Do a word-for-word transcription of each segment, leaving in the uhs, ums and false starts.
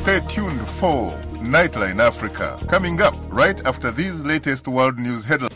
Stay tuned for Nightline Africa, coming up right after these latest world news headlines.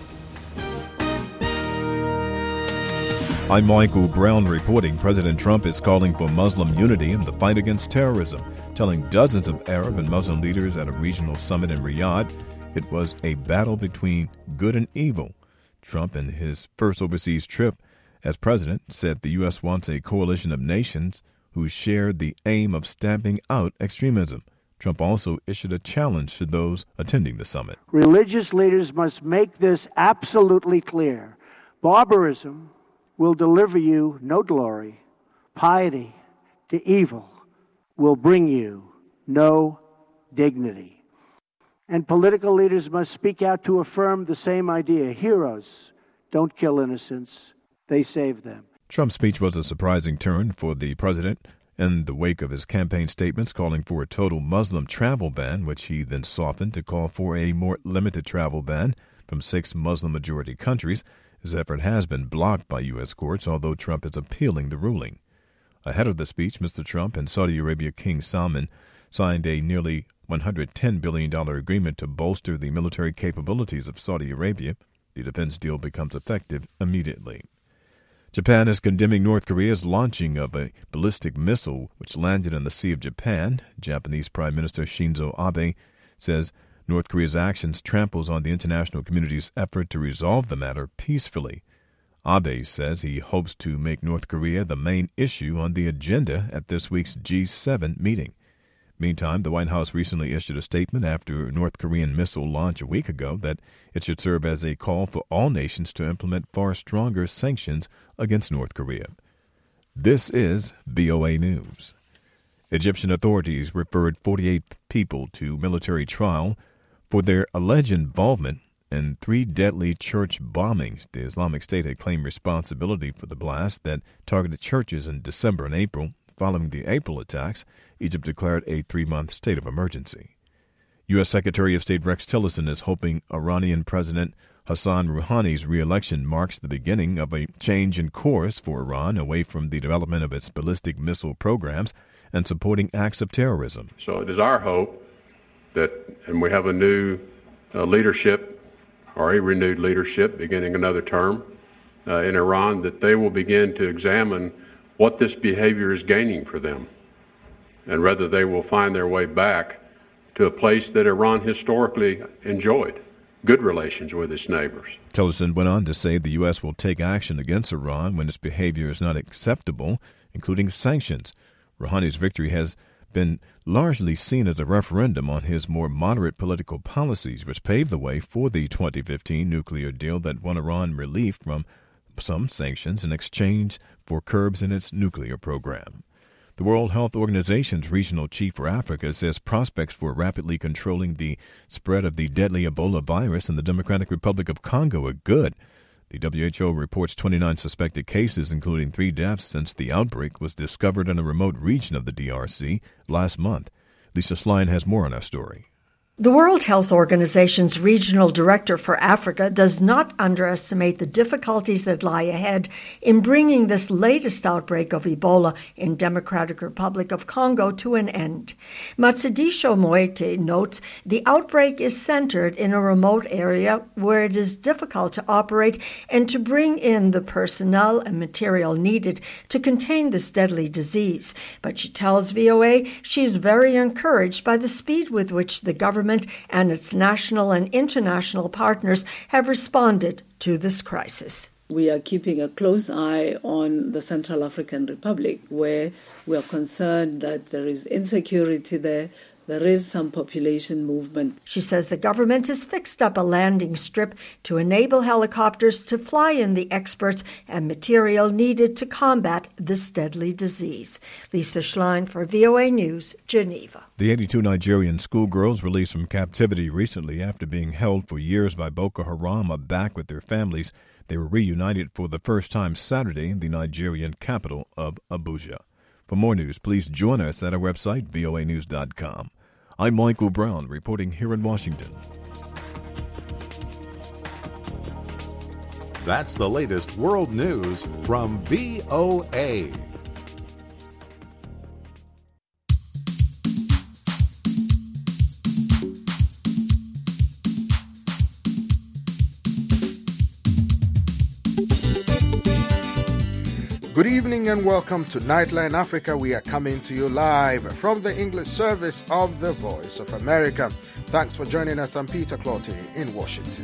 I'm Michael Brown reporting President Trump is calling for Muslim unity in the fight against terrorism, telling dozens of Arab and Muslim leaders at a regional summit in Riyadh it was a battle between good and evil. Trump, in his first overseas trip as president, said the U S wants a coalition of nations who share the aim of stamping out extremism. Trump also issued a challenge to those attending the summit. Religious leaders must make this absolutely clear. Barbarism will deliver you no glory. Piety to evil will bring you no dignity. And political leaders must speak out to affirm the same idea. Heroes don't kill innocents, they save them. Trump's speech was a surprising turn for the president in the wake of his campaign statements calling for a total Muslim travel ban, which he then softened to call for a more limited travel ban from six Muslim-majority countries. His effort has been blocked by U S courts, although Trump is appealing the ruling. Ahead of the speech, Mister Trump and Saudi Arabia King Salman signed a nearly one hundred ten billion dollars agreement to bolster the military capabilities of Saudi Arabia. The defense deal becomes effective immediately. Japan is condemning North Korea's launching of a ballistic missile which landed in the Sea of Japan. Japanese Prime Minister Shinzo Abe says North Korea's actions tramples on the international community's effort to resolve the matter peacefully. Abe says he hopes to make North Korea the main issue on the agenda at this week's G seven meeting. Meantime, the White House recently issued a statement after North Korean missile launch a week ago that it should serve as a call for all nations to implement far stronger sanctions against North Korea. This is V O A News. Egyptian authorities referred forty-eight people to military trial for their alleged involvement in three deadly church bombings. The Islamic State had claimed responsibility for the blast that targeted churches in December and April. Following the April attacks, Egypt declared a three-month state of emergency. U S. Secretary of State Rex Tillerson is hoping Iranian President Hassan Rouhani's re-election marks the beginning of a change in course for Iran away from the development of its ballistic missile programs and supporting acts of terrorism. So it is our hope that, and we have a new uh, leadership, or a renewed leadership beginning another term uh, in Iran, that they will begin to examine what this behavior is gaining for them, and whether they will find their way back to a place that Iran historically enjoyed, good relations with its neighbors. Tillerson went on to say the U S will take action against Iran when its behavior is not acceptable, including sanctions. Rouhani's victory has been largely seen as a referendum on his more moderate political policies, which paved the way for the twenty fifteen nuclear deal that won Iran relief from some sanctions in exchange for curbs in its nuclear program. The World Health Organization's regional chief for Africa says prospects for rapidly controlling the spread of the deadly Ebola virus in the Democratic Republic of Congo are good. The W H O reports twenty-nine suspected cases, including three deaths since the outbreak was discovered in a remote region of the D R C last month. Lisa Schlein has more on our story. The World Health Organization's regional director for Africa does not underestimate the difficulties that lie ahead in bringing this latest outbreak of Ebola in Democratic Republic of Congo to an end. Matshidiso Moeti notes the outbreak is centered in a remote area where it is difficult to operate and to bring in the personnel and material needed to contain this deadly disease. But she tells V O A she is very encouraged by the speed with which the government and its national and international partners have responded to this crisis. We are keeping a close eye on the Central African Republic, where we are concerned that there is insecurity there. There is some population movement. She says the government has fixed up a landing strip to enable helicopters to fly in the experts and material needed to combat this deadly disease. Lisa Schlein for V O A News, Geneva. The eighty-two Nigerian schoolgirls released from captivity recently after being held for years by Boko Haram are back with their families. They were reunited for the first time Saturday in the Nigerian capital of Abuja. For more news, please join us at our website, V O A news dot com. I'm Michael Brown, reporting here in Washington. That's the latest world news from V O A. Good evening and welcome to Nightline Africa. We are coming to you live from the English service of the Voice of America. Thanks for joining us. I'm Peter Clottey in Washington.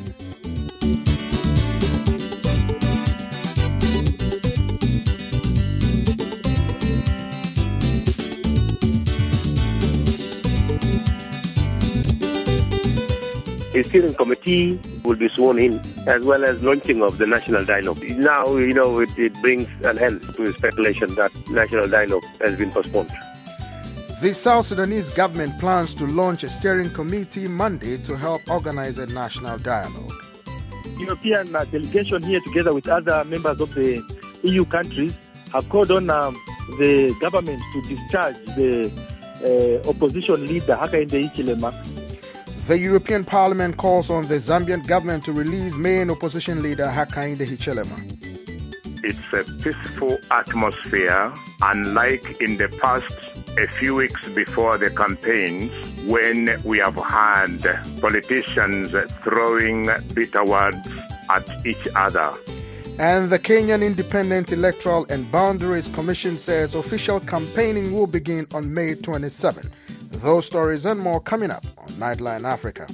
A steering committee will be sworn in, as well as launching of the national dialogue. Now, you know, it, it brings an end to speculation that national dialogue has been postponed. The South Sudanese government plans to launch a steering committee Monday to help organize a national dialogue. European uh, delegation here, together with other members of the E U countries, have called on um, the government to discharge the uh, opposition leader, Hakainde Hichilema. The European Parliament calls on the Zambian government to release main opposition leader Hakainde Hichilema. It's a peaceful atmosphere, unlike in the past a few weeks before the campaigns, when we have had politicians throwing bitter words at each other. And the Kenyan Independent Electoral and Boundaries Commission says official campaigning will begin on May twenty-seventh. Those stories and more coming up on Nightline Africa.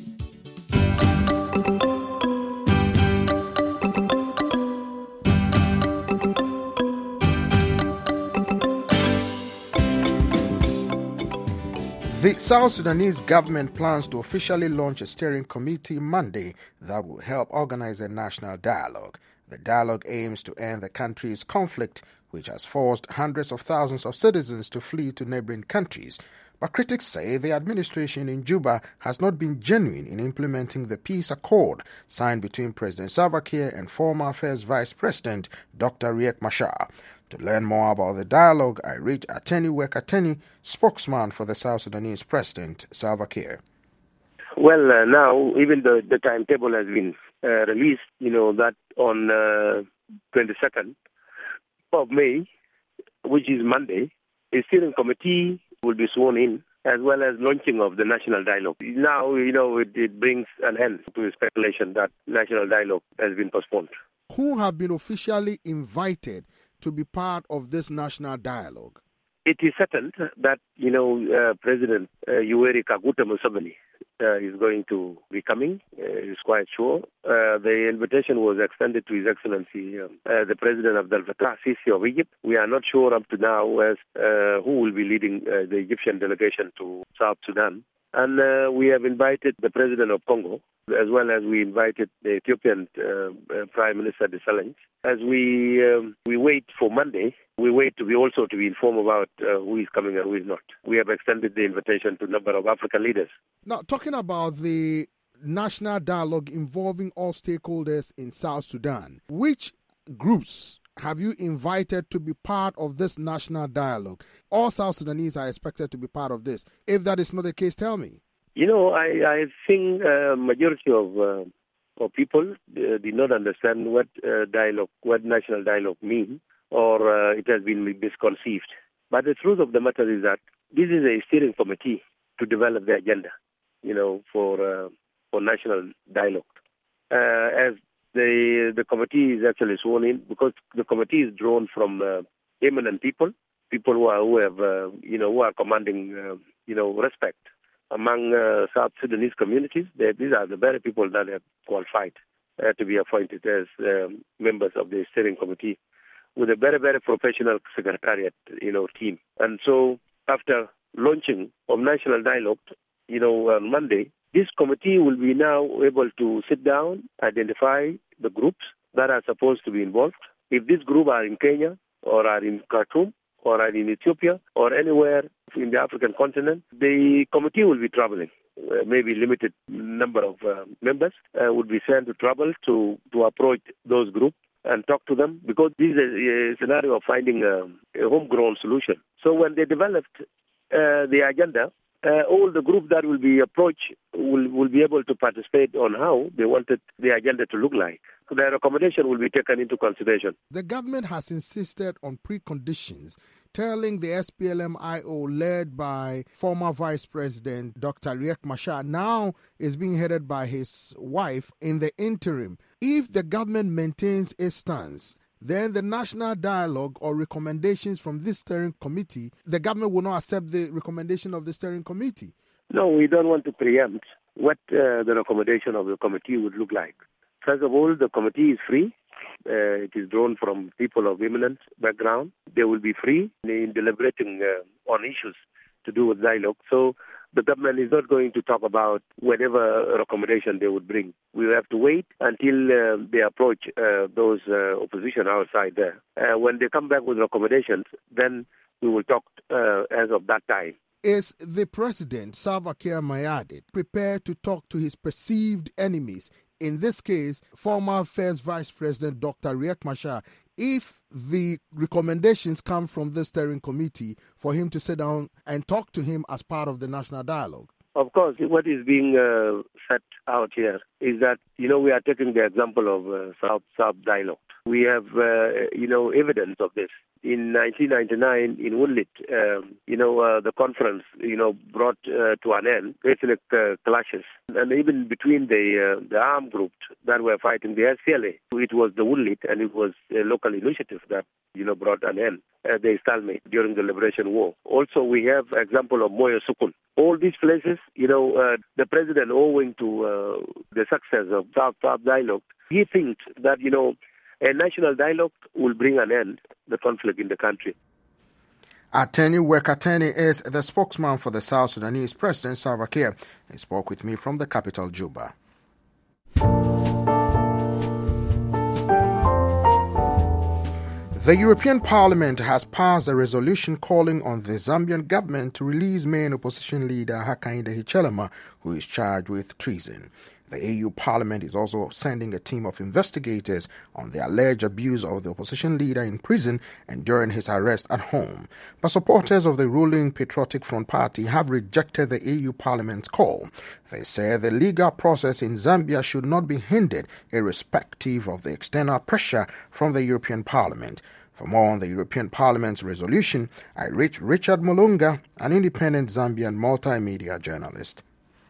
The South Sudanese government plans to officially launch a steering committee Monday that will help organize a national dialogue. The dialogue aims to end the country's conflict, which has forced hundreds of thousands of citizens to flee to neighboring countries. But critics say the administration in Juba has not been genuine in implementing the peace accord signed between President Salva Kiir and former First Vice President Doctor Riek Machar. To learn more about the dialogue, I reached Ateni Wekateni, spokesman for the South Sudanese President Salva Kiir. Well, uh, now even the, the timetable has been uh, released, you know, that on uh, twenty-second of May, which is Monday, a steering committee will be sworn in, as well as launching of the national dialogue. Now, you know, it, it brings an end to speculation that national dialogue has been postponed. Who have been officially invited to be part of this national dialogue? It is settled that, you know, uh, President uh, Yoweri Kaguta Museveni uh, is going to be coming. Uh, he's quite sure. Uh, the invitation was extended to His Excellency, um, uh, the President Abdel Fattah Sisi of Egypt. We are not sure up to now as uh, who will be leading uh, the Egyptian delegation to South Sudan. And uh, we have invited the President of Congo, as well as we invited the Ethiopian uh, uh, Prime Minister Desalegn. As we um, we wait for Monday, we wait to be also to be informed about uh, who is coming and who is not. We have extended the invitation to a number of African leaders. Now, talking about the national dialogue involving all stakeholders in South Sudan, which groups have you invited to be part of this national dialogue? All South Sudanese are expected to be part of this. If that is not the case, tell me. You know, I, I think a uh, majority of, uh, of people uh, did not understand what uh, dialogue, what national dialogue means, or uh, it has been misconceived. But the truth of the matter is that this is a steering committee to develop the agenda, you know, for uh, for national dialogue. Uh, as the the committee is actually sworn in, because the committee is drawn from uh, eminent people, people who are who have uh, you know who are commanding uh, you know respect among uh, South Sudanese communities. They, these are the very people that are qualified uh, to be appointed as um, members of the steering committee, with a very, very professional secretariat, you know, team. And so after launching of national dialogue, you know, on Monday, this committee will be now able to sit down, identify the groups that are supposed to be involved. If this group are in Kenya or are in Khartoum or are in Ethiopia or anywhere in the African continent, the committee will be traveling. Uh, maybe limited number of uh, members uh, would be sent to travel to, to approach those groups and talk to them, because this is a, a scenario of finding a, a homegrown solution. So when they developed uh, the agenda, uh, all the groups that will be approached will, will be able to participate on how they wanted the agenda to look like. So their recommendation will be taken into consideration. The government has insisted on preconditions, telling the S P L M I O, led by former Vice President Doctor Riek Machar, now is being headed by his wife in the interim. If the government maintains its stance then the national dialogue or recommendations from this steering committee, the government will not accept the recommendation of the steering committee. No, we don't want to preempt what uh, the recommendation of the committee would look like. First of all, the committee is free. Uh, it is drawn from people of eminent background. They will be free in deliberating uh, on issues to do with dialogue. So the government is not going to talk about whatever recommendation they would bring. We have to wait until uh, they approach uh, those uh, opposition outside there. Uh, when they come back with recommendations, then we will talk uh, as of that time. Is the president, Salva Kiir Mayardit, prepared to talk to his perceived enemies? In this case, former First Vice President Doctor Riek Machar, if the recommendations come from the steering committee for him to sit down and talk to him as part of the national dialogue? Of course, what is being uh, set out here is that, you know, we are taking the example of uh, South-South dialogue. We have, uh, you know, evidence of this. In nineteen ninety-nine, in Woodlit, um, you know, uh, the conference, you know, brought uh, to an end ethnic uh, clashes. And even between the uh, the armed groups that were fighting the S P L A, it was the Woodlit and it was a local initiative that, you know, brought an end. Uh, the stalemate during the Liberation War. Also, we have example of Moyo Sukul. All these places, you know, uh, the president, owing to uh, the success of South-South dialogue, he thinks that, you know, a national dialogue will bring an end to the conflict in the country. Ateni Wekateni is the spokesman for the South Sudanese President Salva Kiir. He spoke with me from the capital, Juba. The European Parliament has passed a resolution calling on the Zambian government to release main opposition leader Hakainde Hichilema, who is charged with treason. The E U Parliament is also sending a team of investigators on the alleged abuse of the opposition leader in prison and during his arrest at home. But supporters of the ruling Patriotic Front Party have rejected the E U Parliament's call. They say the legal process in Zambia should not be hindered irrespective of the external pressure from the European Parliament. For more on the European Parliament's resolution, I reached Richard Mulunga, an independent Zambian multimedia journalist.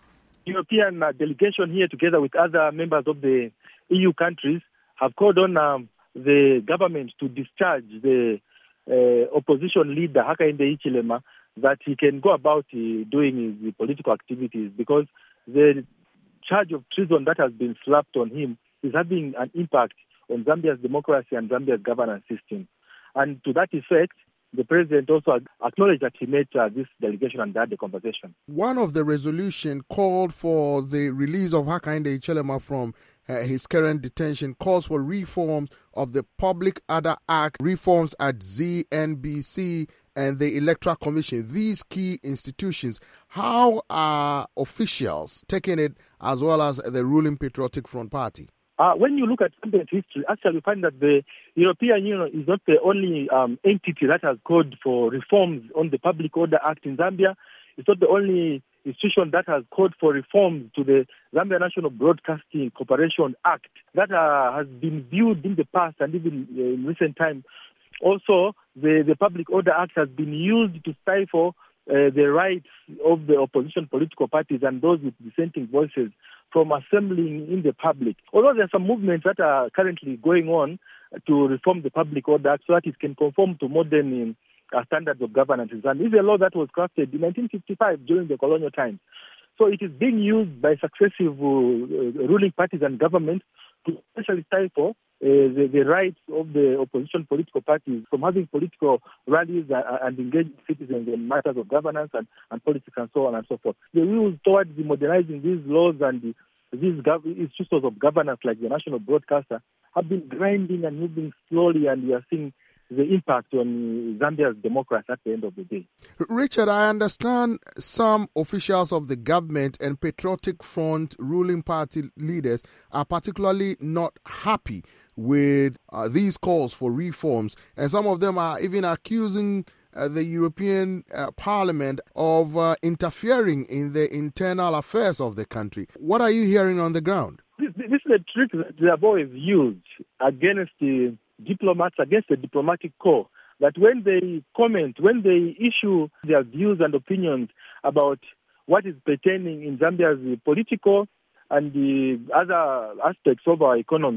European uh, delegation here, together with other members of the E U countries, have called on um, the government to discharge the uh, opposition leader Hakainde Hichilema, that he can go about uh, doing his political activities, because the charge of treason that has been slapped on him is having an impact on Zambia's democracy and Zambia's governance system. And to that effect, the president also acknowledged that he met uh, this delegation and had the conversation. One of the resolution called for the release of Hakainde Hichilema from uh, his current detention, calls for reforms of the Public Order Act, reforms at Z N B C and the Electoral Commission, these key institutions. How are officials taking it, as well as the ruling Patriotic Front Party? Uh, when you look at Zambia's history, actually you find that the European Union is not the only um, entity that has called for reforms on the Public Order Act in Zambia. It's not the only institution that has called for reforms to the Zambia National Broadcasting Corporation Act that uh, has been viewed in the past and even uh, in recent times. Also, the, the Public Order Act has been used to stifle uh, the rights of the opposition political parties and those with dissenting voices from assembling in the public. Although there are some movements that are currently going on to reform the Public Order Act so that it can conform to modern uh, standards of governance. And this is a law that was crafted in nineteen fifty-five during the colonial times. So it is being used by successive uh, ruling parties and governments to essentially stifle uh, the, the rights of the opposition political parties from having political rallies and, and engaging citizens in matters of governance and, and politics and so on and so forth. The rules towards the modernizing these laws and the, these gov- institutions of governance like the national broadcaster have been grinding and moving slowly, and we are seeing the impact on Zambia's democracy at the end of the day. Richard, I understand some officials of the government and Patriotic Front ruling party leaders are particularly not happy with uh, these calls for reforms, and some of them are even accusing uh, the European uh, Parliament of uh, interfering in the internal affairs of the country. What are you hearing on the ground? This, this is a trick that they have always used against the diplomats, against the diplomatic corps, that when they comment, when they issue their views and opinions about what is pertaining in Zambia's political and the other aspects of our economy,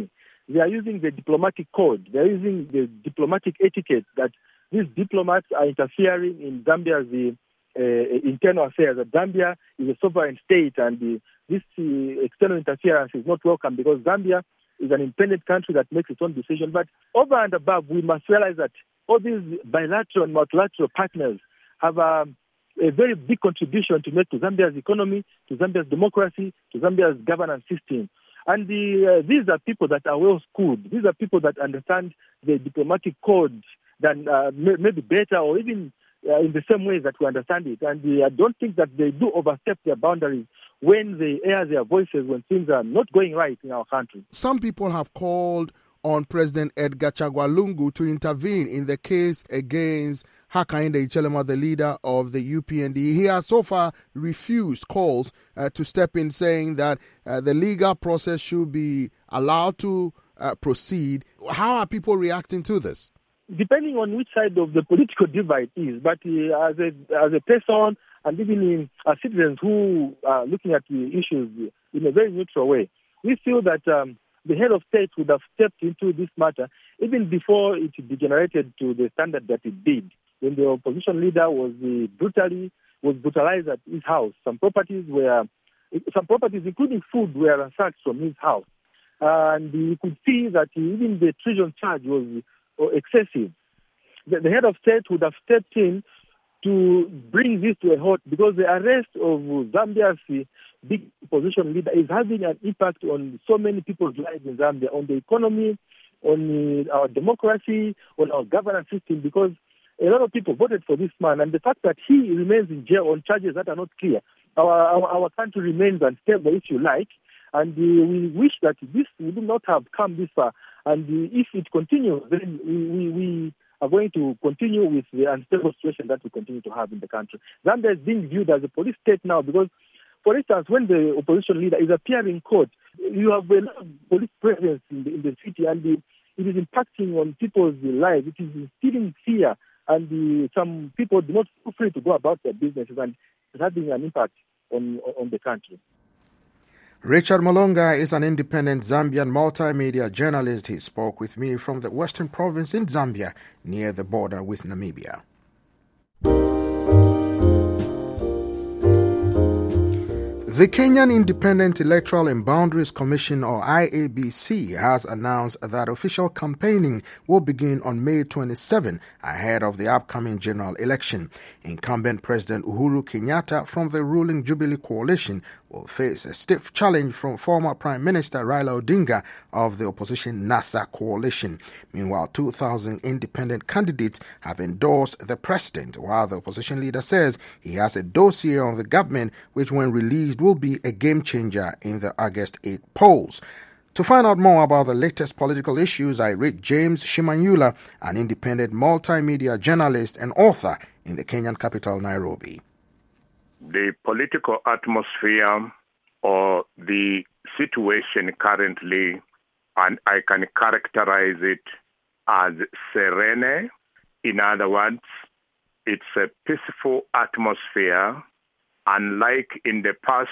they are using the diplomatic code. They are using the diplomatic etiquette that these diplomats are interfering in Zambia's the, uh, internal affairs. That Zambia is a sovereign state, and the, this uh, external interference is not welcome because Zambia is an independent country that makes its own decision. But over and above, we must realize that all these bilateral and multilateral partners have a, a very big contribution to make to Zambia's economy, to Zambia's democracy, to Zambia's governance system. And the, uh, these are people that are well schooled. These are people that understand the diplomatic code than uh, may, maybe better or even uh, in the same way that we understand it. And uh, I don't think that they do overstep their boundaries when they air their voices when things are not going right in our country. Some people have called on President Edgar Chagwa Lungu to intervene in the case against Hakainde Hichilema, the leader of the U P N D. He has so far refused calls uh, to step in, saying that uh, the legal process should be allowed to uh, proceed. How are people reacting to this? Depending on which side of the political divide is, but uh, as a as a person and even in uh, citizens who are looking at the issues in a very neutral way, we feel that um, the head of state would have stepped into this matter even before it degenerated to the standard that it did. When the opposition leader was uh, brutally was brutalized at his house, some properties were, some properties including food, were ransacked from his house, uh, and you could see that even the treason charge was uh, excessive. The, the head of state would have stepped in to bring this to a halt because the arrest of Zambia's uh, big opposition leader is having an impact on so many people's lives in Zambia, on the economy, on uh, our democracy, on our governance system, because a lot of people voted for this man, and the fact that he remains in jail on charges that are not clear, our our, our country remains unstable, if you like, and uh, we wish that this would not have come this far, and uh, if it continues, then we, we, we are going to continue with the unstable situation that we continue to have in the country. Zambia is being viewed as a police state now because, for instance, when the opposition leader is appearing in court, you have a lot of police presence in the, in the city, and the, it is impacting on people's lives. It is instilling fear, and the, some people do not feel free to go about their businesses, and it's having an impact on, on the country. Richard Malonga is an independent Zambian multimedia journalist. He spoke with me from the western province in Zambia, near the border with Namibia. The Kenyan Independent Electoral and Boundaries Commission, or I E B C, has announced that official campaigning will begin on May twenty-seventh ahead of the upcoming general election. Incumbent President Uhuru Kenyatta from the ruling Jubilee Coalition will face a stiff challenge from former Prime Minister Raila Odinga of the opposition NASA coalition. Meanwhile, two thousand independent candidates have endorsed the president, while the opposition leader says he has a dossier on the government which, when released, will be a game changer in the August eighth polls. To find out more about the latest political issues, I read James Shimanyula, an independent multimedia journalist and author in the Kenyan capital, Nairobi. The political atmosphere or the situation currently, and I can characterize it as serene. In other words, it's a peaceful atmosphere, unlike in the past,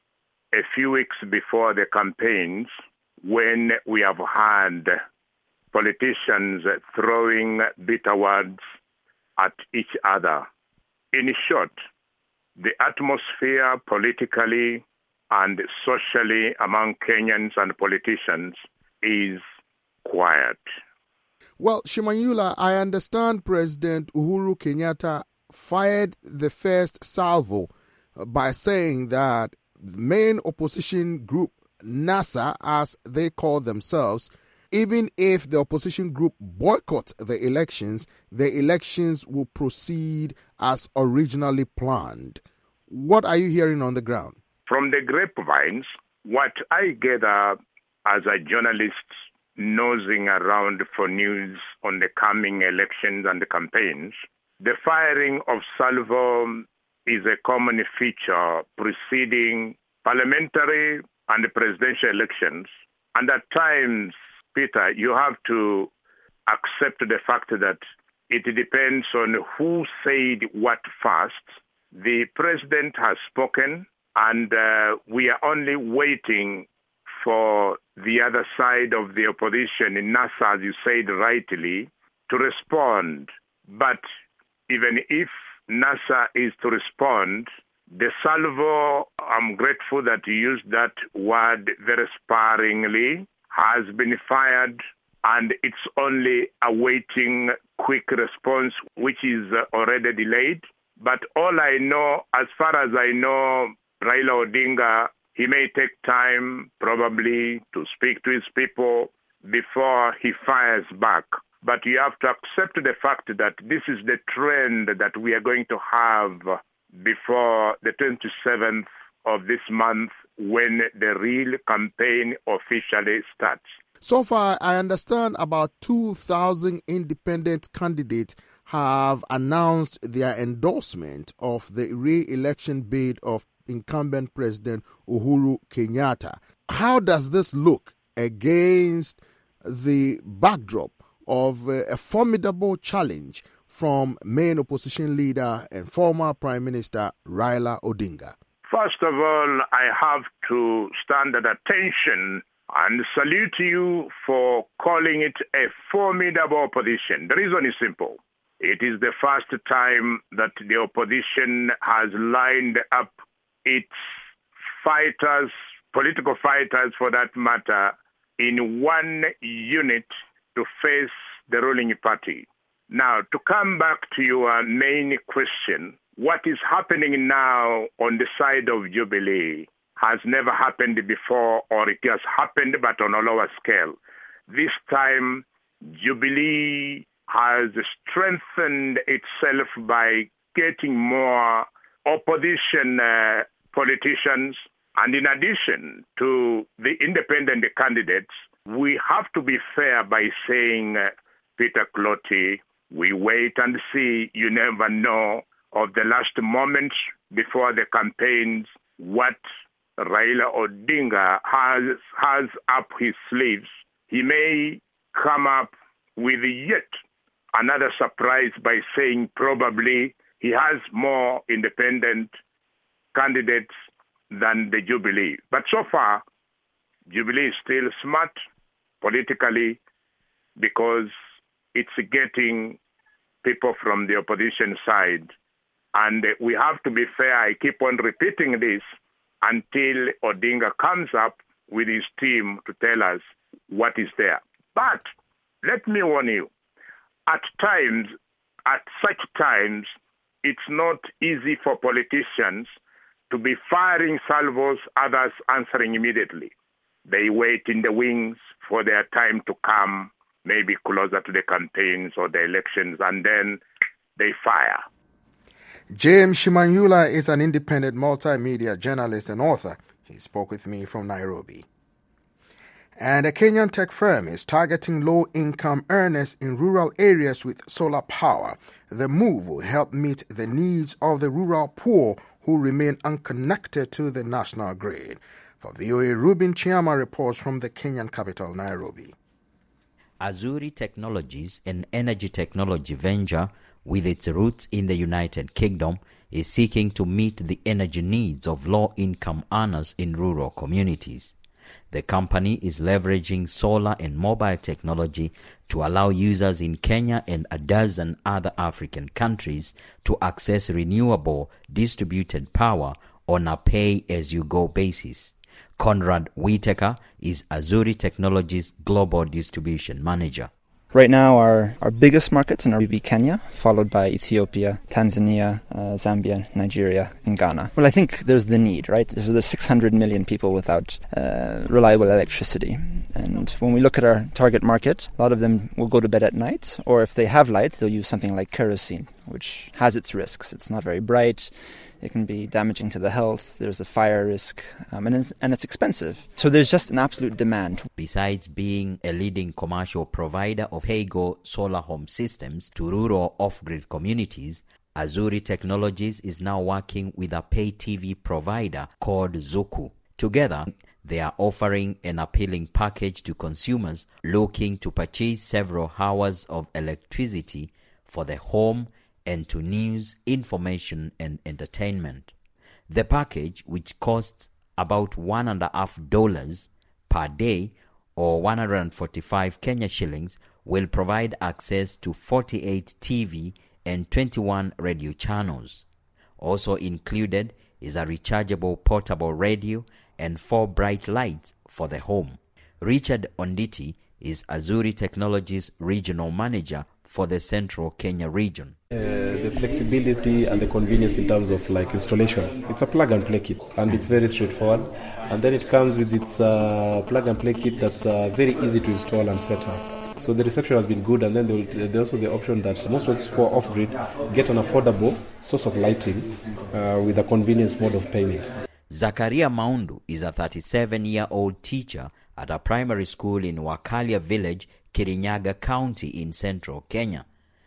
a few weeks before the campaigns, when we have had politicians throwing bitter words at each other. In short, the atmosphere politically and socially among Kenyans and politicians is quiet. Well, Shimanyula, I understand President Uhuru Kenyatta fired the first salvo by saying that the main opposition group, NASA, as they call themselves, even if the opposition group boycotts the elections, the elections will proceed as originally planned. What are you hearing on the ground? From the grapevines, what I gather as a journalist nosing around for news on the coming elections and the campaigns, the firing of salvo is a common feature preceding parliamentary and presidential elections. And at times, Peter, you have to accept the fact that it depends on who said what first. The president has spoken, and uh, we are only waiting for the other side of the opposition in NASA, as you said rightly, to respond. But even if NASA is to respond, the salvo, I'm grateful that you used that word very sparingly, has been fired, and it's only awaiting quick response, which is already delayed. But all I know, as far as I know, Raila Odinga, he may take time probably to speak to his people before he fires back. But you have to accept the fact that this is the trend that we are going to have before the twenty-seventh of this month, when the real campaign officially starts. So far, I understand about two thousand independent candidates have announced their endorsement of the re-election bid of incumbent President Uhuru Kenyatta. How does this look against the backdrop of a formidable challenge from main opposition leader and former Prime Minister Raila Odinga? First of all, I have to stand at attention and salute you for calling it a formidable opposition. The reason is simple. It is the first time that the opposition has lined up its fighters, political fighters for that matter, in one unit to face the ruling party. Now, to come back to your main question, what is happening now on the side of Jubilee has never happened before, or it has happened but on a lower scale. This time, Jubilee has strengthened itself by getting more opposition uh, politicians. And in addition to the independent candidates, we have to be fair by saying, uh, Peter Clotty, we wait and see. You never know of the last moments before the campaigns what Raila Odinga has, has up his sleeves. He may come up with yet another surprise by saying probably he has more independent candidates than the Jubilee. But so far, Jubilee is still smart politically because it's getting people from the opposition side. And we have to be fair. I keep on repeating this until Odinga comes up with his team to tell us what is there. But let me warn you, at times, at such times, it's not easy for politicians to be firing salvos, others answering immediately. They wait in the wings for their time to come, maybe closer to the campaigns or the elections, and then they fire. James Shimanyula is an independent multimedia journalist and author. He spoke with me from Nairobi. And a Kenyan tech firm is targeting low-income earners in rural areas with solar power. The move will help meet the needs of the rural poor who remain unconnected to the national grid. For V O A, Rubin Chiama reports from the Kenyan capital, Nairobi. Azuri Technologies, an energy technology venture with its roots in the United Kingdom, is seeking to meet the energy needs of low-income earners in rural communities. The company is leveraging solar and mobile technology to allow users in Kenya and a dozen other African countries to access renewable distributed power on a pay-as-you-go basis. Conrad Whitaker is Azuri Technologies' Global Distribution Manager. Right now, our, our biggest markets are be Kenya, followed by Ethiopia, Tanzania, uh, Zambia, Nigeria, and Ghana. Well, I think there's the need, right? There's, there's six hundred million people without uh, reliable electricity. And when we look at our target market, a lot of them will go to bed at night, or if they have lights, they'll use something like kerosene, which has its risks. It's not very bright. It can be damaging to the health. There's a fire risk, um, and, it's, and it's expensive. So there's just an absolute demand. Besides being a leading commercial provider of Hego solar home systems to rural off-grid communities, Azuri Technologies is now working with a pay T V provider called Zuku. Together, they are offering an appealing package to consumers looking to purchase several hours of electricity for the home and to news, information, and entertainment. The package, which costs about one and a half dollars per day, or one hundred forty-five Kenya shillings, will provide access to forty-eight T V and twenty-one radio channels. Also included is a rechargeable portable radio and four bright lights for the home. Richard Onditi is Azuri Technologies Regional Manager for the Central Kenya region. Uh, the flexibility and the convenience in terms of like installation. It's a plug and play kit and it's very straightforward. And then it comes with its uh, plug and play kit that's uh, very easy to install and set up. So the reception has been good, and then there's also the option that most of those who are off-grid get an affordable source of lighting uh, with a convenience mode of payment. Zakaria Maundu is a thirty-seven-year-old teacher at a primary school in Wakalia village, Kirinyaga County in central Kenya.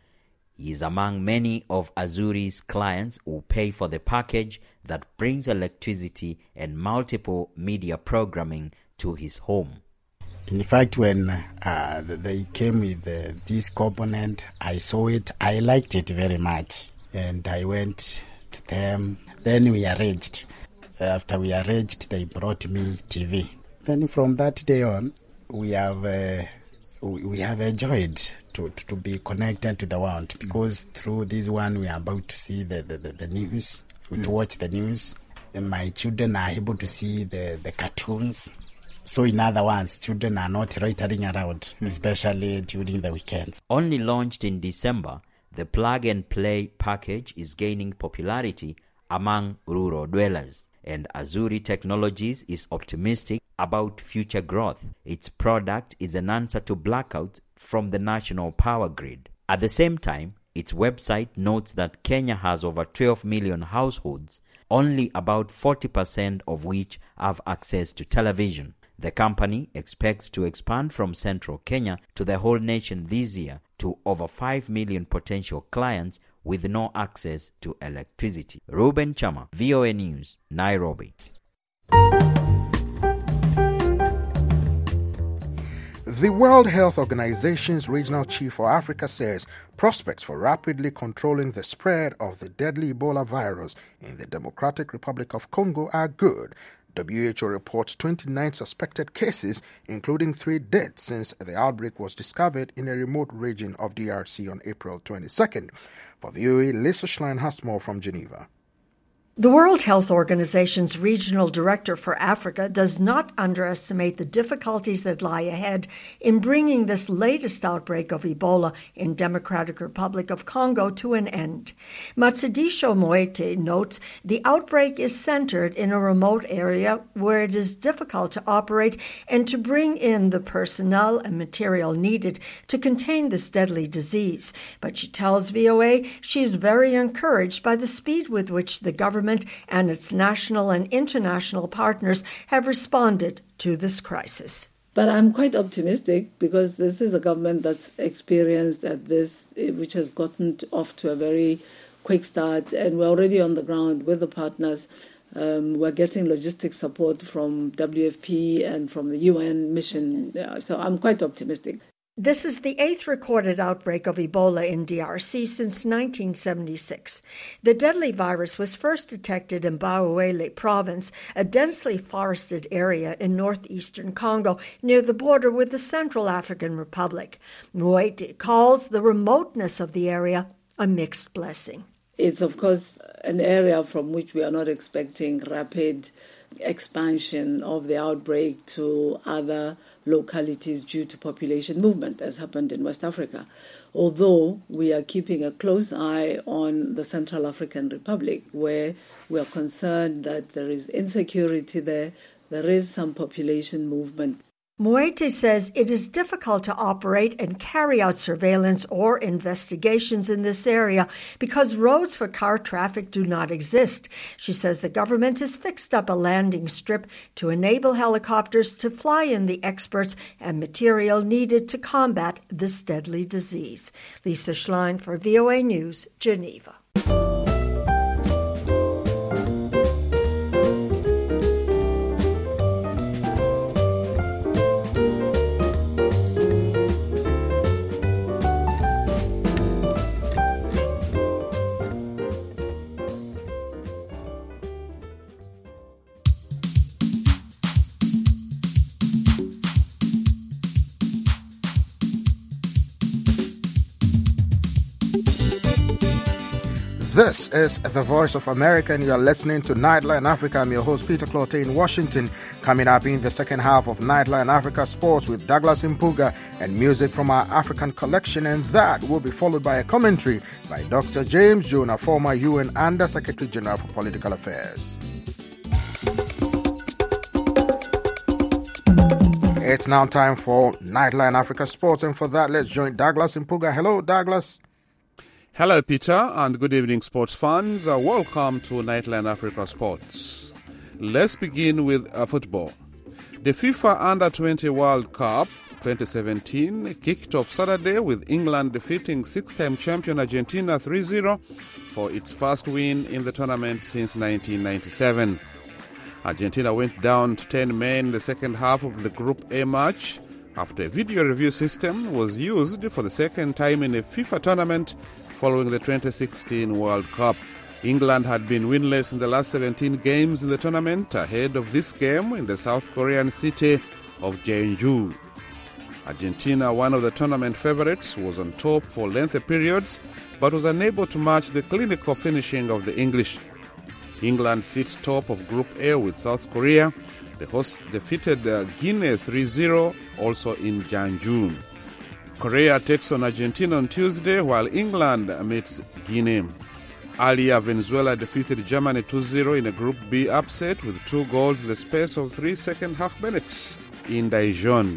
He is among many of Azuri's clients who pay for the package that brings electricity and multiple media programming to his home. In fact, when uh, they came with uh, this component, I saw it, I liked it very much, and I went to them. Then we arranged. After we arranged, they brought me T V. Then from that day on, we have uh, we have enjoyed to, to, to be connected to the world, because through this one we are about to see the, the, the, the news, mm. to watch the news. And my children are able to see the, the cartoons. So in other words, children are not loitering around, mm. especially during the weekends. Only launched in December, the plug-and-play package is gaining popularity among rural dwellers. And Azuri Technologies is optimistic about future growth. Its product is an answer to blackout from the national power grid. At the same time, its website notes that Kenya has over twelve million households, only about forty percent of which have access to television. The company expects to expand from central Kenya to the whole nation this year to over five million potential clients with no access to electricity. Ruben Chama, V O A News, Nairobi. The World Health Organization's regional chief for Africa says prospects for rapidly controlling the spread of the deadly Ebola virus in the Democratic Republic of Congo are good. W H O reports twenty-nine suspected cases, including three deaths since the outbreak was discovered in a remote region of D R C on April twenty-second. For V O A, Lisa Schlein has more from Geneva. The World Health Organization's regional director for Africa does not underestimate the difficulties that lie ahead in bringing this latest outbreak of Ebola in Democratic Republic of Congo to an end. Matsidisho Moete notes the outbreak is centered in a remote area where it is difficult to operate and to bring in the personnel and material needed to contain this deadly disease. But she tells V O A she is very encouraged by the speed with which the government and its national and international partners have responded to this crisis. But I'm quite optimistic, because this is a government that's experienced at this, which has gotten off to a very quick start, and we're already on the ground with the partners. Um, we're getting logistic support from W F P and from the U N mission, so I'm quite optimistic. This is the eighth recorded outbreak of Ebola in D R C since nineteen seventy-six. The deadly virus was first detected in Bauele province, a densely forested area in northeastern Congo near the border with the Central African Republic. Moeti calls the remoteness of the area a mixed blessing. It's, of course, an area from which we are not expecting rapid expansion of the outbreak to other localities due to population movement, as happened in West Africa. Although we are keeping a close eye on the Central African Republic, where we are concerned that there is insecurity there, there is some population movement. Moete says it is difficult to operate and carry out surveillance or investigations in this area because roads for car traffic do not exist. She says the government has fixed up a landing strip to enable helicopters to fly in the experts and material needed to combat this deadly disease. Lisa Schlein for V O A News, Geneva. This is the Voice of America, and you are listening to Nightline Africa. I'm your host, Peter Clote in Washington. Coming up in the second half of Nightline Africa Sports with Douglas Mpuga and music from our African collection, and that will be followed by a commentary by Doctor James Jonah, former U N Under Secretary General for Political Affairs. It's now time for Nightline Africa Sports, and for that, let's join Douglas Mpuga. Hello, Douglas. Hello, Peter, and good evening, sports fans. Uh, welcome to Nightline Africa Sports. Let's begin with uh, football. The FIFA Under twenty World Cup twenty seventeen kicked off Saturday with England defeating six-time champion Argentina three zero for its first win in the tournament since nineteen ninety-seven. Argentina went down to ten men in the second half of the Group A match after a video review system was used for the second time in a FIFA tournament following the twenty sixteen World Cup. England had been winless in the last seventeen games in the tournament ahead of this game in the South Korean city of Jeonju. Argentina, one of the tournament favorites, was on top for lengthy periods but was unable to match the clinical finishing of the English. England sits top of Group A with South Korea. The hosts defeated uh, Guinea three zero, also in Jeonju. Korea takes on Argentina on Tuesday, while England meets Guinea. Earlier, Venezuela defeated Germany two zero in a Group B upset with two goals in the space of three second-half minutes in Daejeon.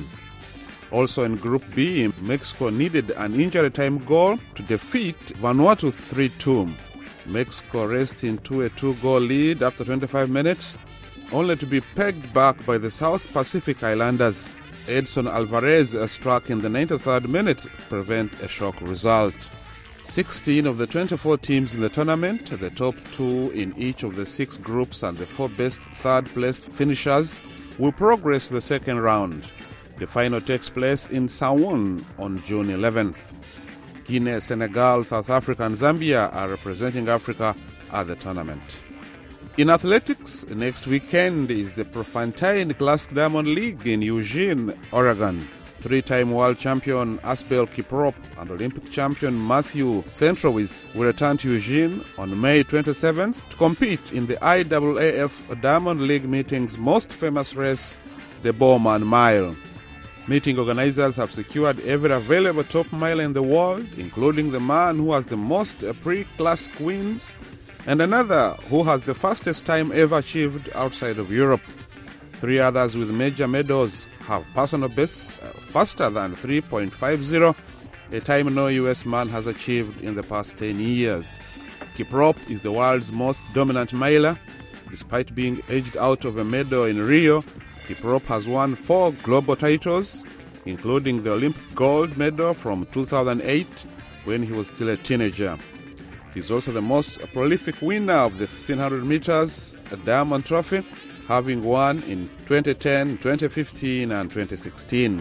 Also in Group B, Mexico needed an injury-time goal to defeat Vanuatu three two. Mexico raced into a two-goal lead after twenty-five minutes, only to be pegged back by the South Pacific Islanders. Edson Alvarez struck in the ninety-third minute to prevent a shock result. sixteen of the twenty-four teams in the tournament, the top two in each of the six groups and the four best third-place finishers, will progress to the second round. The final takes place in Sahun on June eleventh. Guinea, Senegal, South Africa and Zambia are representing Africa at the tournament. In athletics, next weekend is the Profantine Classic Diamond League in Eugene, Oregon. Three-time world champion Asbel Kiprop and Olympic champion Matthew Centrowitz will return to Eugene on May twenty-seventh to compete in the I A A F Diamond League meeting's most famous race, the Bowman Mile. Meeting organizers have secured every available top mile in the world, including the man who has the most pre-classic wins and another who has the fastest time ever achieved outside of Europe. Three others with major medals have personal bests faster than three point five zero, a time no U S man has achieved in the past ten years. Kiprop is the world's most dominant miler. Despite being edged out of a medal in Rio, Kiprop has won four global titles, including the Olympic gold medal from two thousand eight when he was still a teenager. He's also the most prolific winner of the fifteen hundred meters Diamond Trophy, having won in twenty ten, twenty fifteen and twenty sixteen.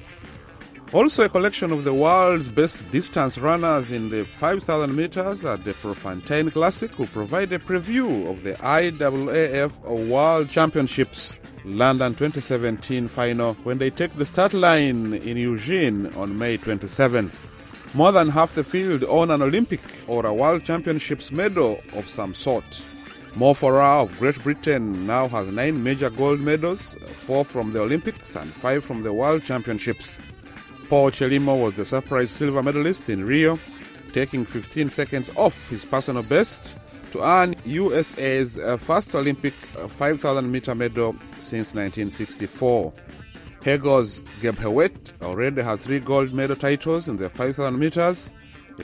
Also, a collection of the world's best distance runners in the five thousand meters at the Profantine Classic will provide a preview of the I A A F World Championships London twenty seventeen final when they take the start line in Eugene on May twenty-seventh. More than half the field own an Olympic or a World Championships medal of some sort. Mo Farah of Great Britain now has nine major gold medals, four from the Olympics and five from the World Championships. Paul Chelimo was the surprise silver medalist in Rio, taking fifteen seconds off his personal best to earn U S A's first Olympic five thousand meter medal since nineteen sixty-four. Hegos Gebhewet already has three gold medal titles in the five thousand meters.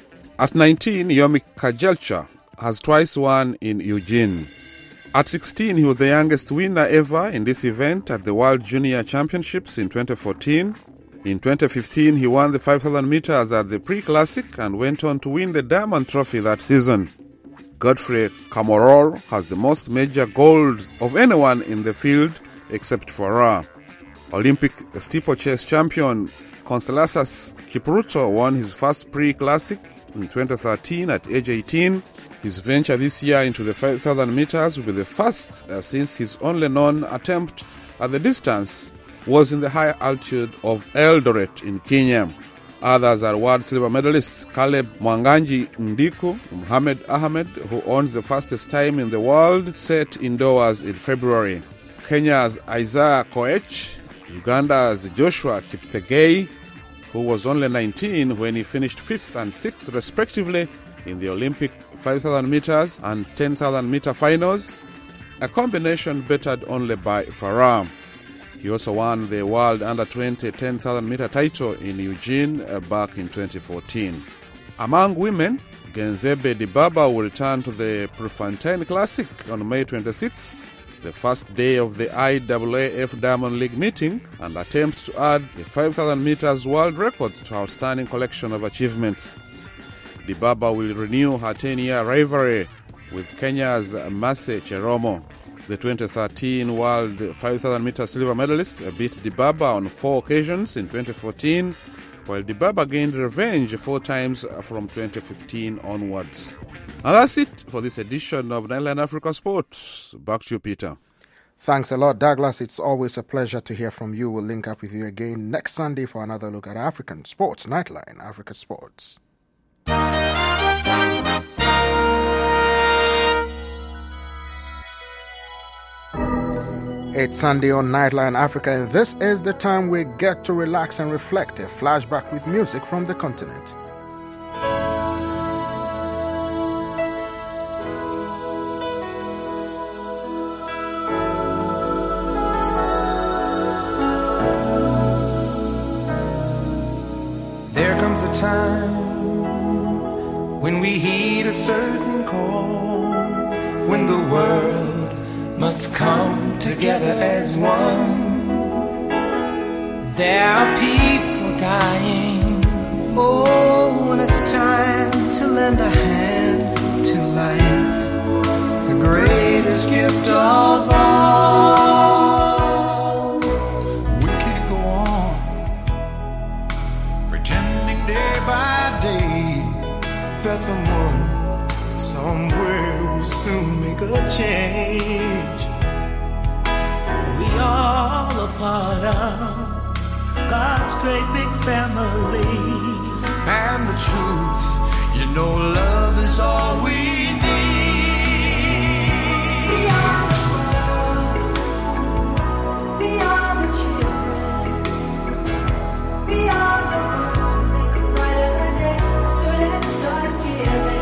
At nineteen, Yomi Kajelcha has twice won in Eugene. At sixteen, he was the youngest winner ever in this event at the World Junior Championships in twenty fourteen. In twenty fifteen, he won the five thousand meters at the Pre-Classic and went on to win the Diamond Trophy that season. Godfrey Kamworor has the most major golds of anyone in the field except for Ra. Olympic steeplechase champion Conselasas Kipruto won his first pre-classic in twenty thirteen at age eighteen. His venture this year into the five thousand meters will be the first uh, since his only known attempt at the distance was in the high altitude of Eldoret in Kenya. Others are world silver medalists Caleb Mwanganji Ndiku, Mohamed Ahmed, who owns the fastest time in the world, set indoors in February. Kenya's Isaiah Koech, Uganda's Joshua Kiptegei, who was only nineteen when he finished fifth and sixth respectively in the Olympic five thousand meters and ten thousand meter finals, a combination bettered only by Farah. He also won the World Under twenty ten thousand meter title in Eugene uh, back in twenty fourteen. Among women, Genzebe Dibaba will return to the Prefontaine Classic on May twenty-sixth, the first day of the I A A F Diamond League meeting, and attempts to add the five thousand meters world records to her outstanding collection of achievements. Dibaba will renew her ten-year rivalry with Kenya's Mercy Cheromo. The twenty thirteen World five thousand meter silver medalist beat Dibaba on four occasions in twenty fourteen, while Dibaba gained revenge four times from twenty fifteen onwards. And that's it for this edition of Nightline Africa Sports. Back to you, Peter. Thanks a lot, Douglas. It's always a pleasure to hear from you. We'll link up with you again next Sunday for another look at African sports. Nightline Africa Sports. It's Sunday on Nightline Africa, and this is the time we get to relax and reflect. A flashback with music from the continent. There comes a time when we heed a certain call, when the world must come together as one. There are people dying. Oh, when it's time to lend a hand to life, the greatest gift of all. We can't go on pretending day by day that someone somewhere will soon make a change. We all a part of God's great big family. And the truth, you know, love is all we need. We are the world. We are the children. We are the ones who make a brighter day. So let's start giving.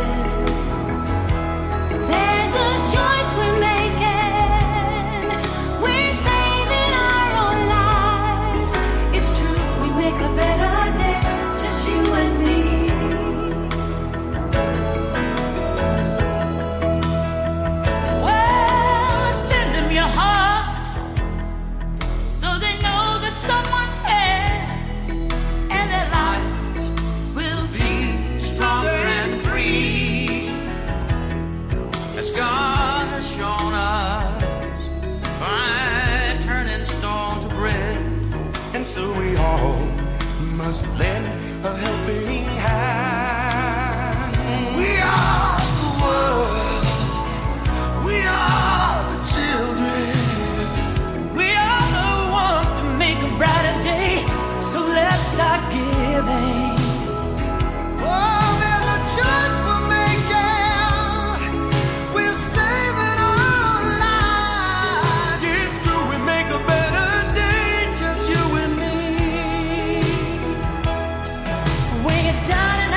So we all must lend a helping hand. We are the world. We are the children. We are the ones to make a brighter day. So let's start giving. Oh, there's a choice we're making. We're saving our lives. It's true, we make a better day. Just you and me. When you're down and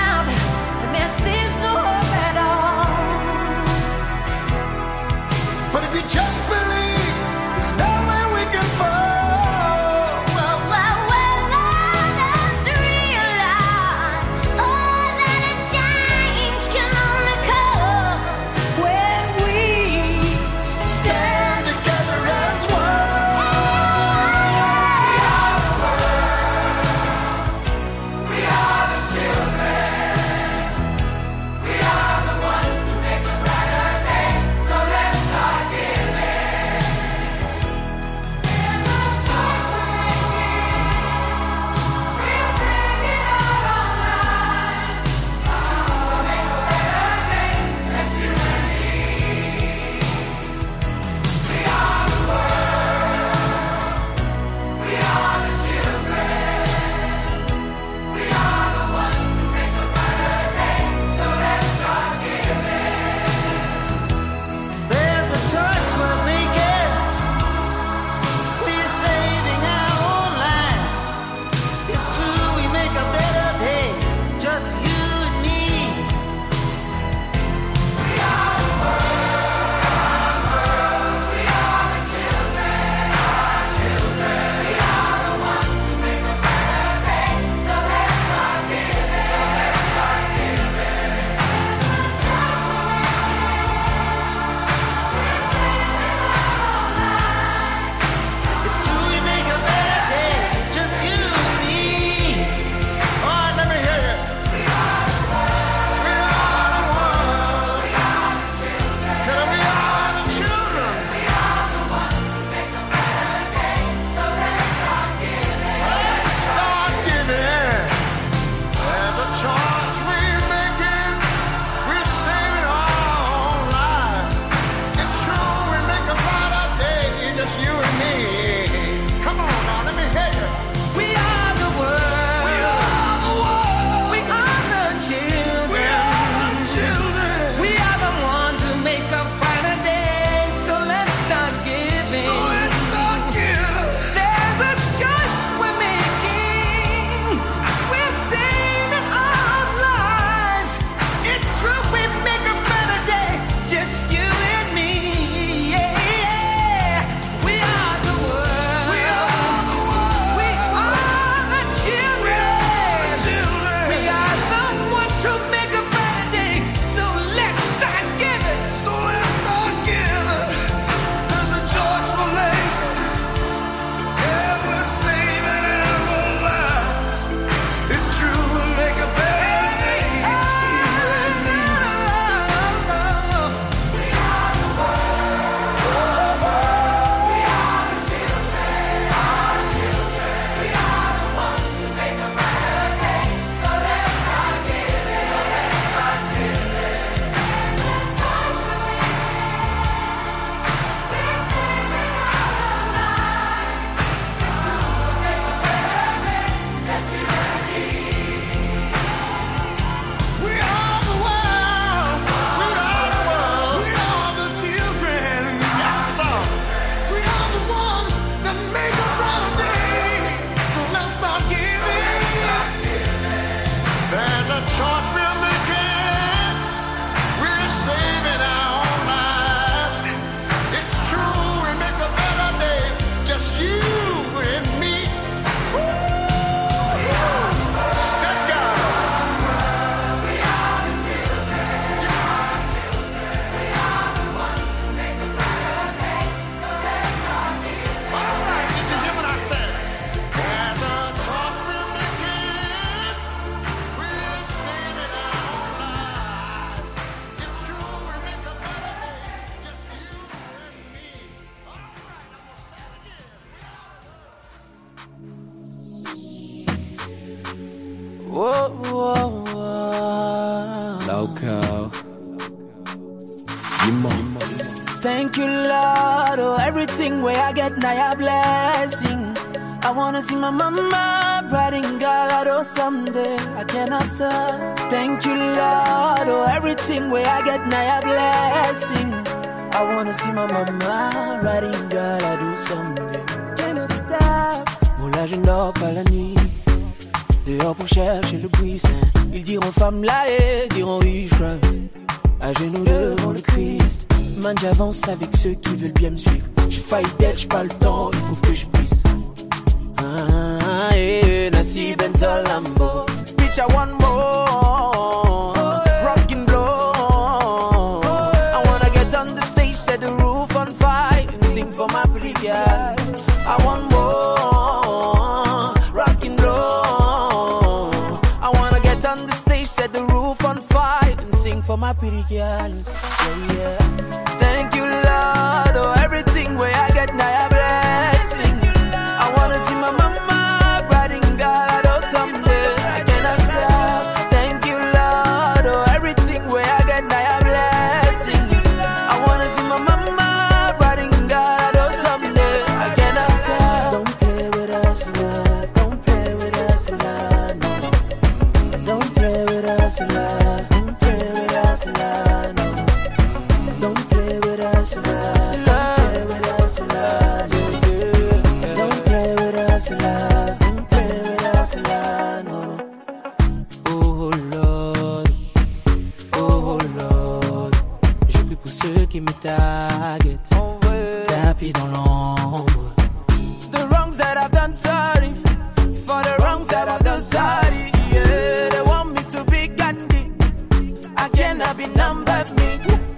everything where I get now a blessing. I wanna see my mama bright in Galado someday. I cannot stop. Thank you, Lord. Oh, everything where I get now a blessing. I wanna see ma maman riding Galado someday. Cannot stop. Bon là je ne dors pas la nuit. Dehors pour chercher le buisson. Ils diront femme là et diront oui je crois. À genoux devant le Christ. Man j'avance avec ceux qui veulent bien me suivre. J'ai failli d'être, j'ai pas le temps, il faut que je puisse. Ah eh, Nasi Benta Lambo. Bitch I want more. Rock and blow. I wanna get on the stage, set the roof on fire, and sing for my pretty girl. I want more. Rock and roll. I wanna get on the stage, set the roof on fire, and sing for my pretty girls. Yeah, yeah. Thank you, Lord. Oh, everything where I get now a blessing. I wanna see my mama riding God oh someday. I cannot stop. Thank you, Lord. Oh, everything where I get now a blessing. I wanna see my mama riding God oh someday. I cannot stop. Don't play with us, Lord. Don't play with us, Lord. No. Don't play with us, Lord. Don't play with us, Lord. No. Don't play with us, Lord. Don't play with us, Lord. Don't play with us, Lord. Don't play with us, Lord. No. Oh Lord, oh Lord, je prie pour ceux qui me targetent, tapis dans l'ombre. The wrongs that I've done, sorry. For the wrongs that I've done, sorry. Yeah, they want me to be Gandhi. I cannot be none but me.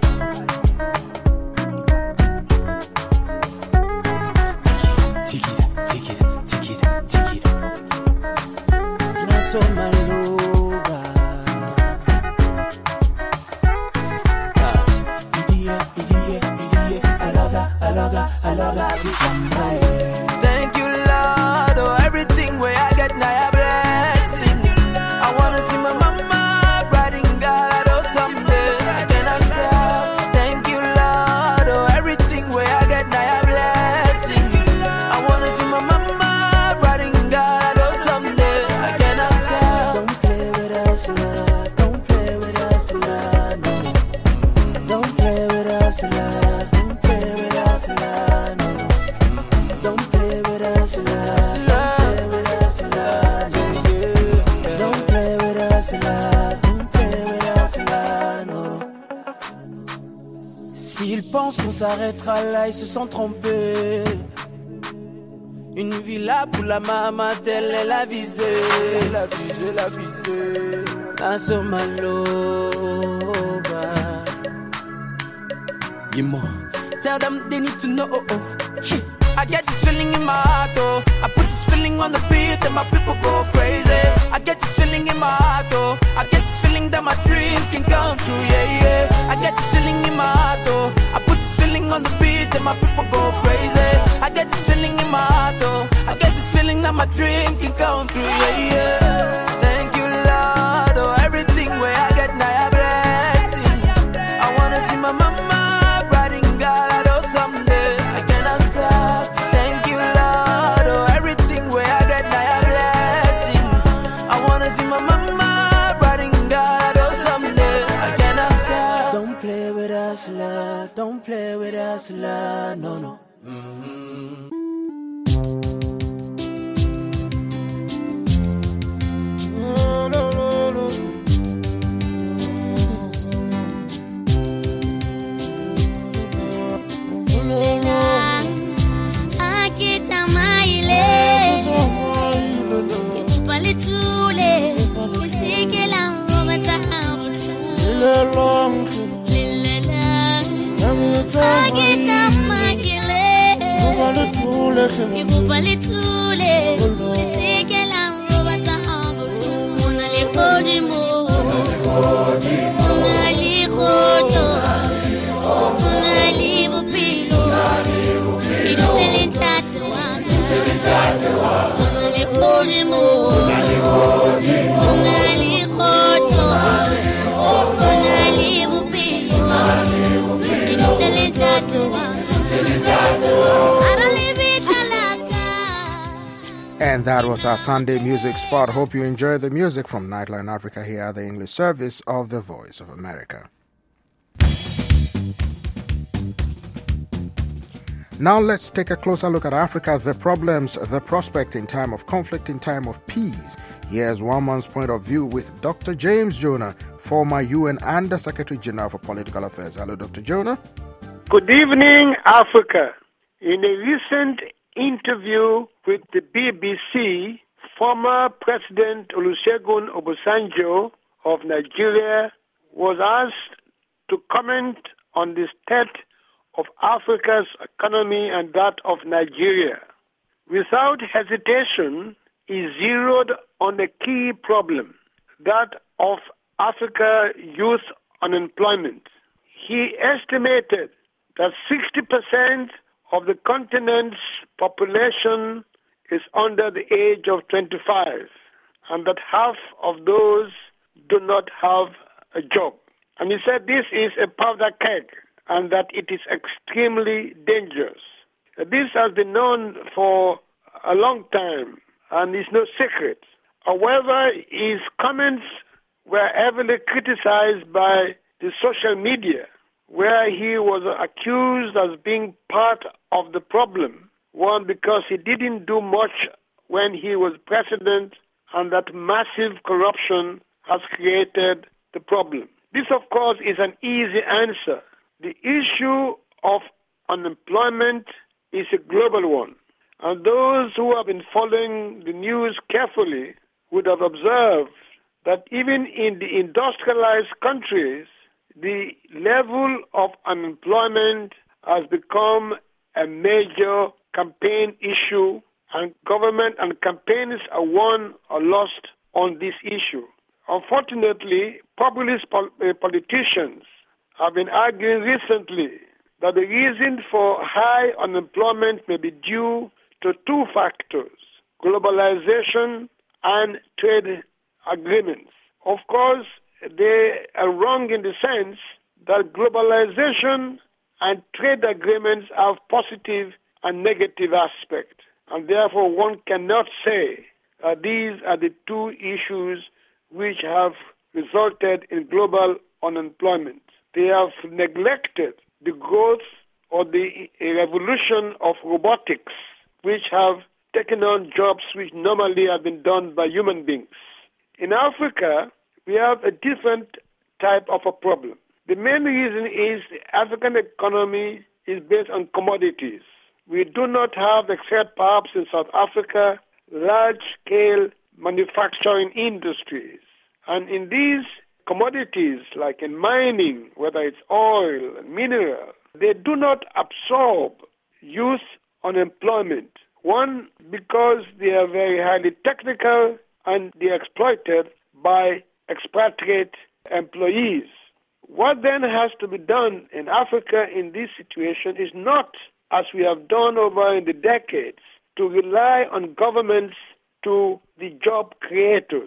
So maluba, idiye, idiye, idiye, aloga, aloga, aloga, somebody. Thank you, Lord. Oh, everything where I get now a blessing. I wanna see my mama riding God oh someday. I cannot stop. Thank you, Lord. Oh, everything where I get now a blessing. I wanna see my mama riding God oh someday. I cannot stop. Don't play with us, Lord. Don't play with us, Lord. No. Don't play with us, Lord. Don't play with us, Lord. No. Don't play with us, Lord. Don't play with us, Lord. No. Don't play with us, Lord. Don't play with us, Lord. No. S'ils pensent qu'on s'arrêtera là, ils se sont trompés. Une villa pour la maman, telle est la visée. La visée, la visée. Asomaloba. Dis-moi. Tell them they need to know. Oh, oh. I get this feeling in my heart, oh. I put this feeling on the beat and my people go crazy. I get this feeling in my heart, oh. I get this feeling that my dreams can come true, yeah, yeah. I get this feeling in my heart, oh. I put this feeling on the beat and my people go crazy. I get this feeling in my heart, oh. I get this feeling that my dream can come true, yeah, yeah. Thank you, Lord, oh. Everything where I get now a blessing. I wanna see my mama riding God oh someday. I cannot stop. Thank you, Lord, oh. Everything where I get now a blessing. I wanna see my mama riding God oh someday. I cannot stop. Don't play with us, Lord. Don't play with us, Lord. No, no. Mm-hmm. No, no, no, no. Akita maile, ikupali tule, isike la robata le long, le long. Akita maile, ikupali tule, ikupali tule, isike la robata mona le kodi mo, mona le koto, mona le bupilo. And that was our Sunday music spot. Hope you enjoy the music from Nightline Africa here at the English service of the Voice of America. Now let's take a closer look at Africa, the problems, the prospect in time of conflict, in time of peace. Here's one man's point of view with Doctor James Jonah, former U N Under Secretary General for Political Affairs. Hello, Doctor Jonah. Good evening, Africa. In a recent interview with the B B C, former President Olusegun Obasanjo of Nigeria was asked to comment on the state of Africa's economy and that of Nigeria. Without hesitation, he zeroed on a key problem, that of Africa youth unemployment. He estimated that sixty percent of the continent's population is under the age of twenty-five, and that half of those do not have a job. And he said this is a powder keg, and that it is extremely dangerous. This has been known for a long time, and is no secret. However, his comments were heavily criticized by the social media, where he was accused as being part of the problem. One, because he didn't do much when he was president, and that massive corruption has created the problem. This, of course, is an easy answer. The issue of unemployment is a global one, and those who have been following the news carefully would have observed that even in the industrialized countries, the level of unemployment has become a major campaign issue, and government and campaigns are won or lost on this issue. Unfortunately, populist pol- uh, politicians have been arguing recently that the reason for high unemployment may be due to two factors: globalization and trade agreements. Of course, they are wrong in the sense that globalization and trade agreements have positive and negative aspects, and therefore one cannot say uh, these are the two issues which have resulted in global unemployment. They have neglected the growth or the revolution of robotics, which have taken on jobs which normally have been done by human beings. In Africa, we have a different type of a problem. The main reason is the African economy is based on commodities. We do not have, except perhaps in South Africa, large-scale manufacturing industries. And in these commodities, like in mining, whether it's oil and mineral, they do not absorb youth unemployment. One, because they are very highly technical and they are exploited by expatriate employees. What then has to be done in Africa in this situation is not, as we have done over in the decades, to rely on governments to the job creators.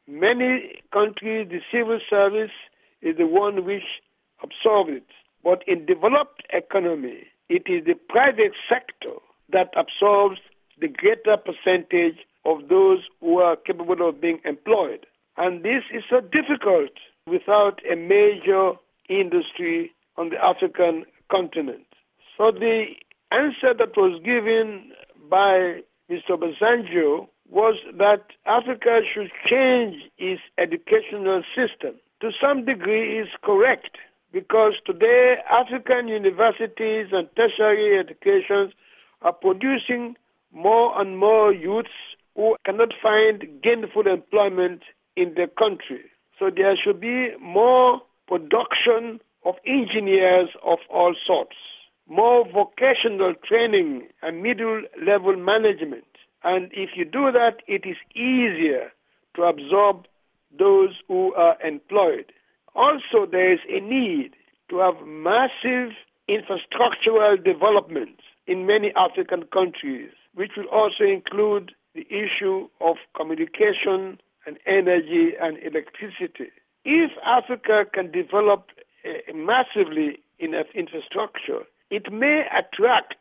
Many countries, the civil service is the one which absorbs it. But in developed economy, it is the private sector that absorbs the greater percentage of those who are capable of being employed. And this is so difficult without a major industry on the African continent. So the answer that was given by Mister Obasanjo was that Africa should change its educational system. To some degree, is correct, because today African universities and tertiary educations are producing more and more youths who cannot find gainful employment in their country. So there should be more production of engineers of all sorts, more vocational training and middle-level management. And if you do that, it is easier to absorb those who are employed. Also, there is a need to have massive infrastructural development in many African countries, which will also include the issue of communication and energy and electricity. If Africa can develop uh, massively in infrastructure, it may attract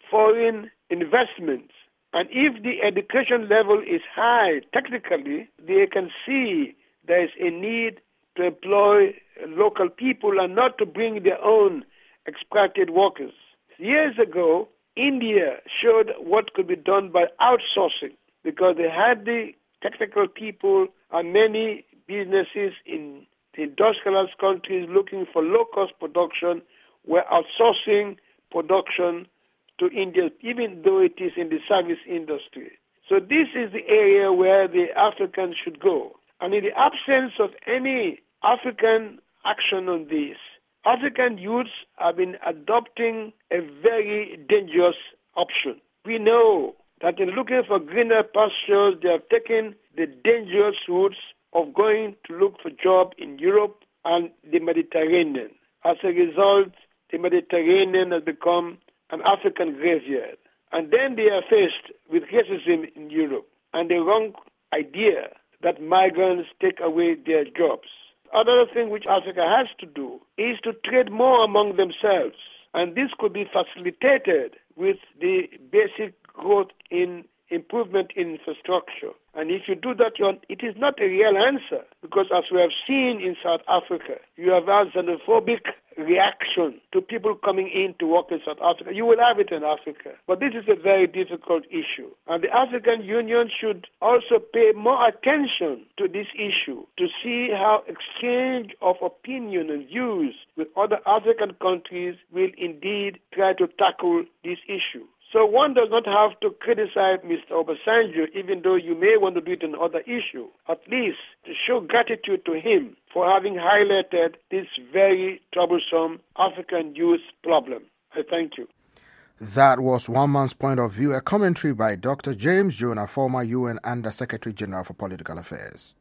foreign investments. And if the education level is high technically, they can see there is a need to employ local people and not to bring their own exploited workers. Years ago, India showed what could be done by outsourcing because they had the technical people and many businesses in the industrialized countries looking for low-cost production were outsourcing production to India, even though it is in the service industry. So this is the area where the Africans should go. And in the absence of any African action on this, African youths have been adopting a very dangerous option. We know that in looking for greener pastures, they have taken the dangerous routes of going to look for jobs in Europe and the Mediterranean. As a result, the Mediterranean has become an African graveyard. And then they are faced with racism in Europe and the wrong idea that migrants take away their jobs. Another thing which Africa has to do is to trade more among themselves. And this could be facilitated with the basic growth in improvement in infrastructure. And if you do that, it is not a real answer, because as we have seen in South Africa, you have a xenophobic reaction to people coming in to work in South Africa. You will have it in Africa. But this is a very difficult issue. And the African Union should also pay more attention to this issue to see how exchange of opinion and views with other African countries will indeed try to tackle this issue. So one does not have to criticize Mister Obasanjo, even though you may want to do it on other issue, at least to show gratitude to him for having highlighted this very troublesome African youth problem. I thank you. That was One Man's Point of View, a commentary by Doctor James Jonah, former U N Under Secretary General for Political Affairs.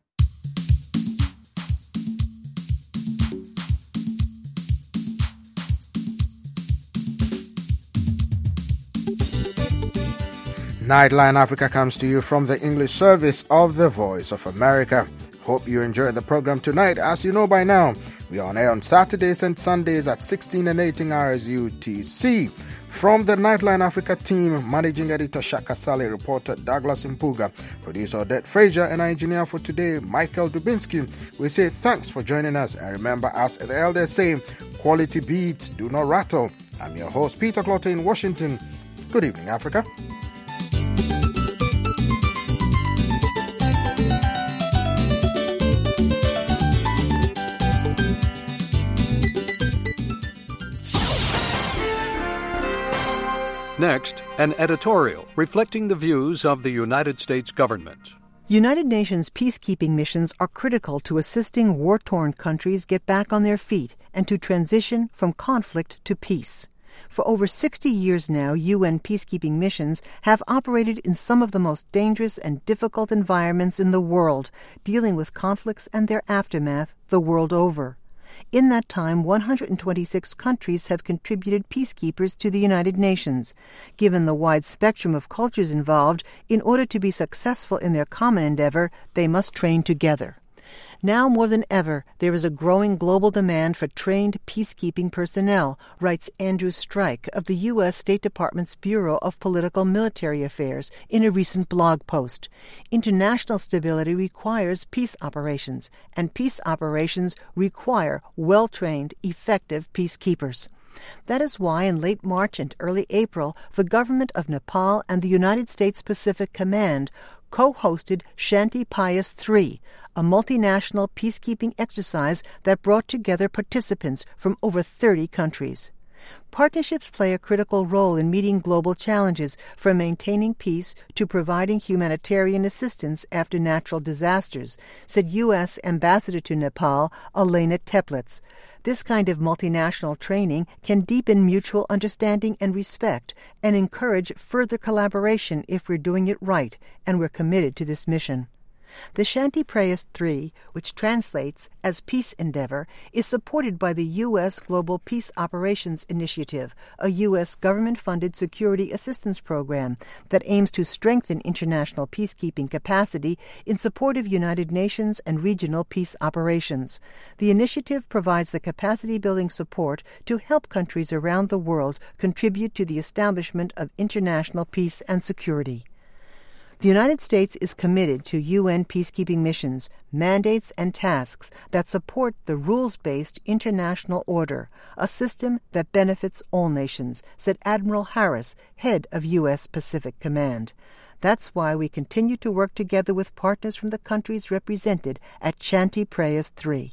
Nightline Africa comes to you from the English service of the Voice of America. Hope you enjoyed the program tonight. As you know by now, we are on air on Saturdays and Sundays at sixteen and eighteen hours U T C. From the Nightline Africa team, Managing Editor Shaka Sally, reporter Douglas Mpuga, producer Odette Frazier, and our engineer for today, Michael Dubinsky, we say thanks for joining us. And remember, as the elders say, quality beats do not rattle. I'm your host, Peter Clotter in Washington. Good evening, Africa. Next, an editorial reflecting the views of the United States government. United Nations peacekeeping missions are critical to assisting war-torn countries get back on their feet and to transition from conflict to peace. For over sixty years now, U N peacekeeping missions have operated in some of the most dangerous and difficult environments in the world, dealing with conflicts and their aftermath the world over. In that time, one hundred twenty-six countries have contributed peacekeepers to the United Nations. Given the wide spectrum of cultures involved, in order to be successful in their common endeavor, they must train together. Now more than ever, there is a growing global demand for trained peacekeeping personnel, writes Andrew Strike of the U S State Department's Bureau of Political Military Affairs in a recent blog post. International stability requires peace operations, and peace operations require well-trained, effective peacekeepers. That is why in late March and early April, the government of Nepal and the United States Pacific Command co-hosted Shanti Payas three, a multinational peacekeeping exercise that brought together participants from over thirty countries. Partnerships play a critical role in meeting global challenges, from maintaining peace to providing humanitarian assistance after natural disasters, said U S Ambassador to Nepal, Elena Teplitz. This kind of multinational training can deepen mutual understanding and respect and encourage further collaboration if we're doing it right, and we're committed to this mission. The Shanti Prayas three, which translates as Peace Endeavor, is supported by the U S Global Peace Operations Initiative, a U S government-funded security assistance program that aims to strengthen international peacekeeping capacity in support of United Nations and regional peace operations. The initiative provides the capacity-building support to help countries around the world contribute to the establishment of international peace and security. The United States is committed to U N peacekeeping missions, mandates, and tasks that support the rules-based international order, a system that benefits all nations, said Admiral Harris, head of U S Pacific Command. That's why we continue to work together with partners from the countries represented at Shanti Prayas three.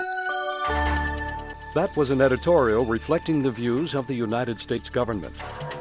That was an editorial reflecting the views of the United States government.